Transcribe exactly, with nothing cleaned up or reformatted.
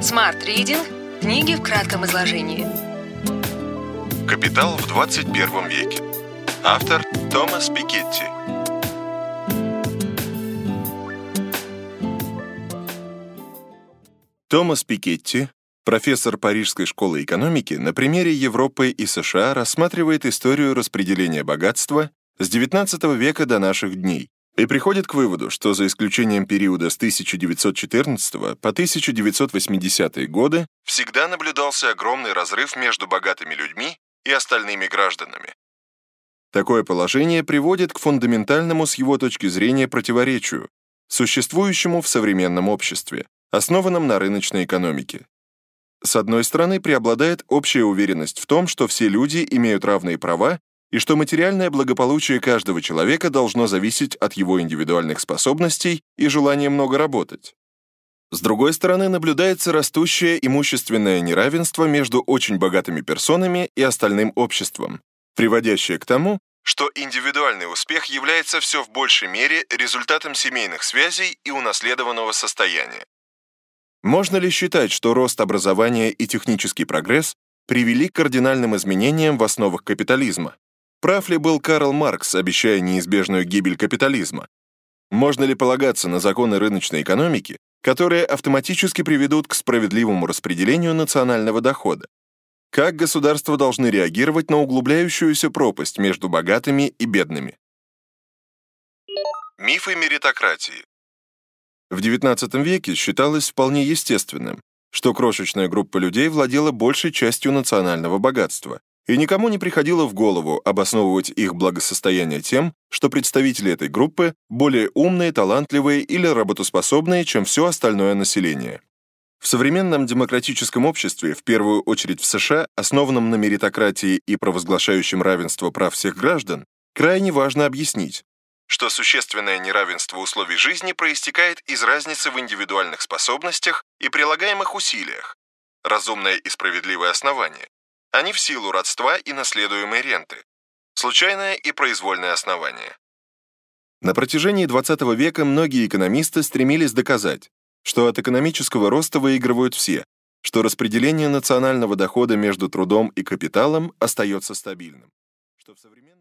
Smart Reading. Книги в кратком изложении. «Капитал в двадцать первом веке». Автор Томас Пикетти. Томас Пикетти, профессор Парижской школы экономики, на примере Европы и США рассматривает историю распределения богатства с девятнадцатого века до наших дней и приходит к выводу, что за исключением периода с тысяча девятьсот четырнадцатого по тысяча девятьсот восьмидесятые годы всегда наблюдался огромный разрыв между богатыми людьми и остальными гражданами. Такое положение приводит к фундаментальному с его точки зрения противоречию, существующему в современном обществе, основанном на рыночной экономике. С одной стороны, преобладает общая уверенность в том, что все люди имеют равные права и что материальное благополучие каждого человека должно зависеть от его индивидуальных способностей и желания много работать. С другой стороны, наблюдается растущее имущественное неравенство между очень богатыми персонами и остальным обществом, приводящее к тому, что индивидуальный успех является все в большей мере результатом семейных связей и унаследованного состояния. Можно ли считать, что рост образования и технический прогресс привели к кардинальным изменениям в основах капитализма? Прав ли был Карл Маркс, обещая неизбежную гибель капитализма? Можно ли полагаться на законы рыночной экономики, которые автоматически приведут к справедливому распределению национального дохода? Как государства должны реагировать на углубляющуюся пропасть между богатыми и бедными? Мифы меритократии. В девятнадцатом веке считалось вполне естественным, что крошечная группа людей владела большей частью национального богатства, и никому не приходило в голову обосновывать их благосостояние тем, что представители этой группы более умные, талантливые или работоспособные, чем все остальное население. В современном демократическом обществе, в первую очередь в США, основанном на меритократии и провозглашающем равенство прав всех граждан, крайне важно объяснить, что существенное неравенство условий жизни проистекает из разницы в индивидуальных способностях и прилагаемых усилиях, разумное и справедливое основание, а не в силу родства и наследуемой ренты, случайное и произвольное основание. На протяжении двадцатого века многие экономисты стремились доказать, что от экономического роста выигрывают все, что распределение национального дохода между трудом и капиталом остается стабильным, что в современном